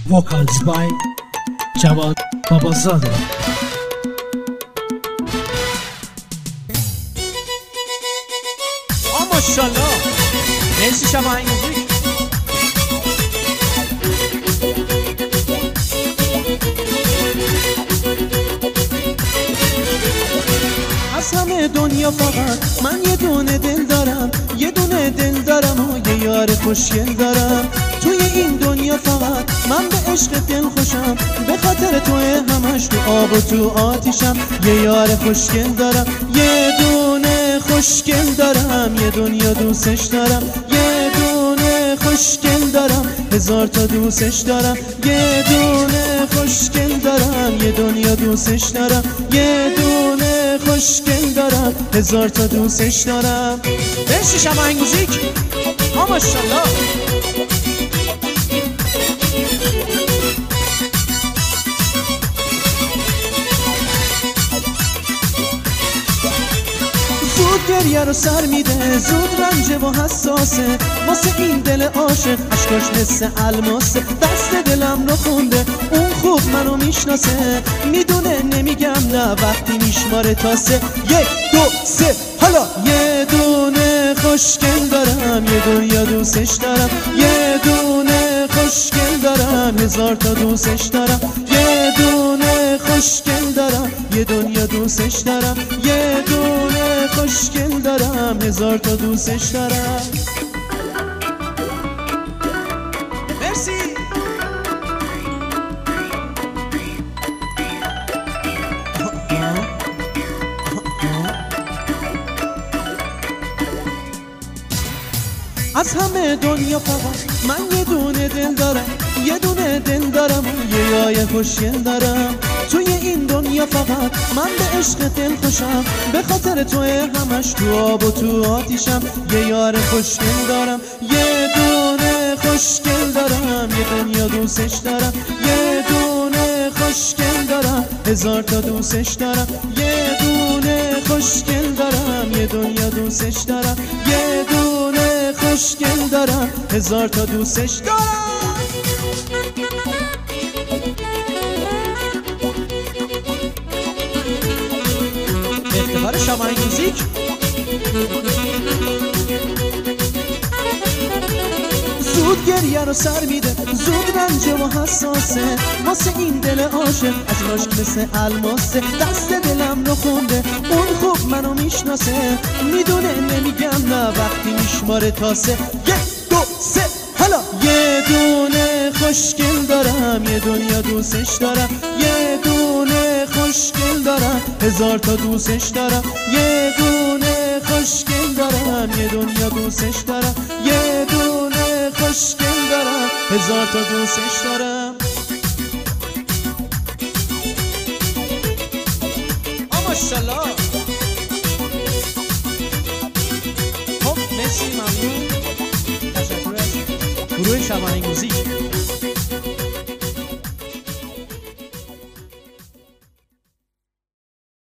Vocals by Javad Babazade. ماشاءالله مرسی شما این موزیک. از همه دنیا فقط من یه دونه دل دارم، یه دونه دل دارم و یه یار خوشگل دارم. توی این دنیا فقط من به عشق دل خوشم، به خاطر توی همش تو آب و تو آتیشم. یه یار خوشگل دارم، یه دونه خوشگل دارم، یه دنیا دوستش دارم. یه دونه خوشگل دارم، هزار تا دوستش دارم. یه دونه خوشگل دارم، یه دنیا دوستش دارم. یه دونه خوشگل دارم، هزار تا دوستش دارم. مرسی شما این موزیک. ماشاءالله. زود گریه رو سر میده، زود رنجه و حساسه، واسه این دل عاشق اشکاش مثل الماسه. دست دلم رو خونده، اون خوب منو میشناسه، میدونه نمیگم نه وقتی میشماره تاسه. یک دو سه حالا. یه دونه خوشگل دارم، یه دنیا دوستش دارم. یه دونه خوشگل دارم، هزار تا دوستش دارم. یه دونه خوشگل دارم، یه دنیا دوستش دارم. یه دونه خوشگل دارم، هزار تا دوستش دارم. مرسی. از همه دنیا فقط من یه دونه دل دارم، یه دونه دل دارم و یه یای خوشگل دارم. توی این دنیا فقط من به عشق دل خوشم، به خاطر توی همش تو آب و تو آتیشم. یه یار خوشگل دارم، یه دونه خوشگل دارم، یه دنیا دوستش دارم. یه دونه خوشگل دارم، هزار تا دوستش دارم. یه دونه خوشگل دارم، یه دنیا دوستش دارم. یه دونه خوشگل دارم، هزار تا دوستش دارم. افتخار شما این موزیک. زود گریه رو سر میده، زود رنجه و حساسه، واسه این دل عاشق اشکاش مثل الماسه. دست دلم رو خونده، اون خوب منو میشناسه، میدونه نمیگم نه وقتی میشماره تاسه. یک دو سه حالا. یه دونه خوشگل دارم، یه دنیا دوستش دارم. یه دونه خوشگل دارم، هزار تا دوستش دارم. یه دونه خوشگل دارم، یه دنیا دوستش دارم. یه دونه خوشگل دارم، هزار تا دوستش دارم. ماشاءالله. خب مرسی، ممنون. تشکر از گروه شبانه موزیک.